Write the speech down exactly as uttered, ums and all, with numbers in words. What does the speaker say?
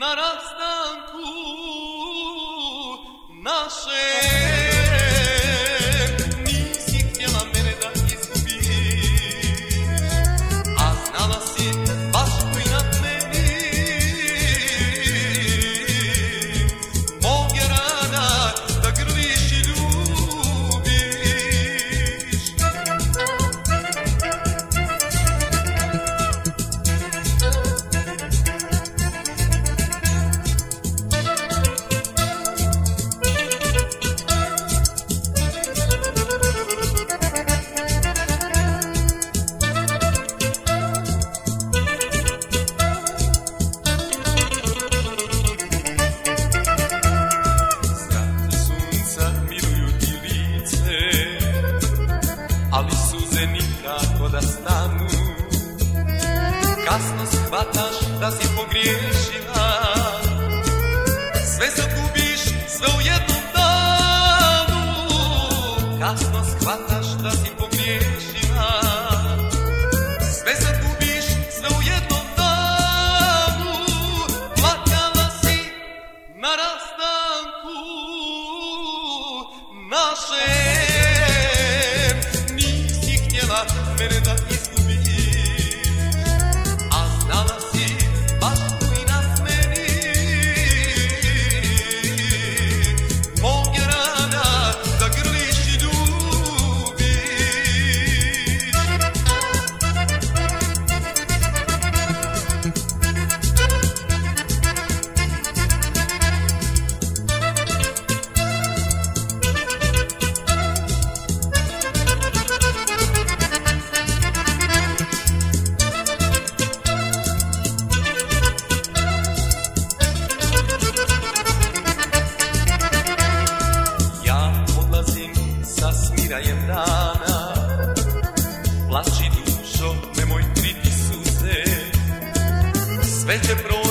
na rastanku našem. Nisi htjela mene da izgubiš, a znala si baš ko inat meni. Mog je rana da grliš i ljubiš. Ali suze nikako da stanu. Kasno shvataš da si pogriješila, sve zagubiš, sve u jednom danu. Kasno shvataš da si pogriješila, sve zagubiš, sve u jednom danu. Plakala si na rastanku našem. Mene da izgubiš, a znala si baš ko inat meni. Mog je rana da grliš i ljubiš. Smirajem dana, plači dušo, nemoj kriti suze, sve će proći.